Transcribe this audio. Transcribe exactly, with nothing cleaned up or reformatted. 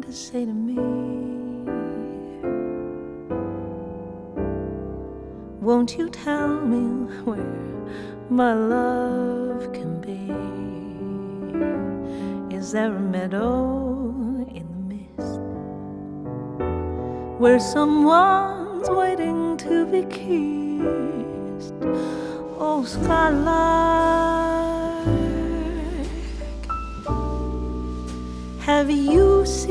to say to me, won't you tell me where my love can be? Is there a meadow in the mist where someone's waiting to be kissed? Oh, Skylark, have you seen